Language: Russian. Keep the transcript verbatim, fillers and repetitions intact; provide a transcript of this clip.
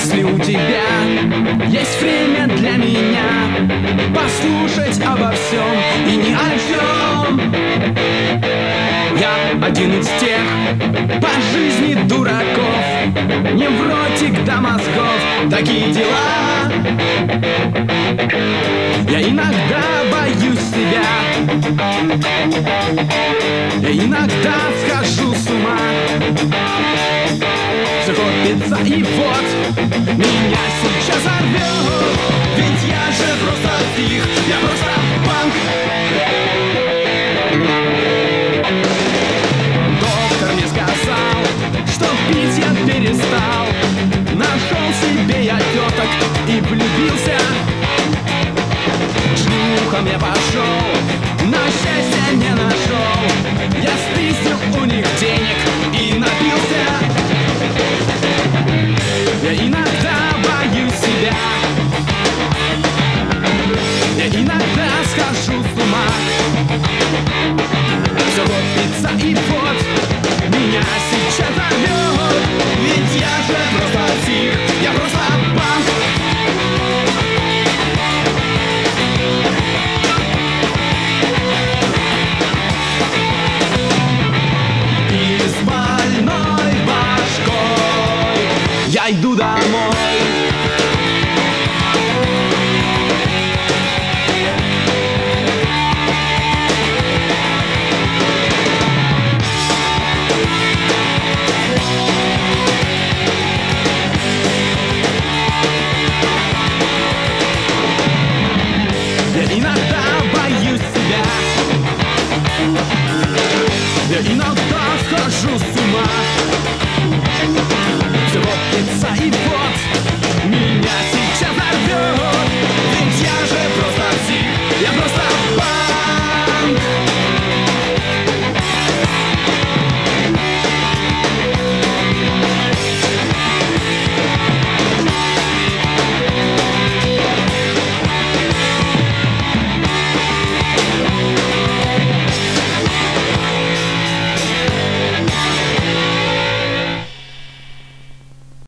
Если у тебя есть время для меня послушать обо всем и ни о чем, я один из тех по жизни дураков, невротик до мозгов, такие дела. Я иногда боюсь себя, я иногда схожу с ума. Все копится и вот меня сейчас орвет, ведь я же просто псих, я просто панк. Доктор мне сказал, что пить я перестал, нашел себе я теток и влюбился. Шлюхам я пошел, но счастья не нашел. Я спиздил у них денег и напился. Я иногда боюсь себя, я иногда схожу с ума. Все копится и вот меня сейчас орвет, ведь я же просто псих, я просто панк. И с больной башкой я иду домой.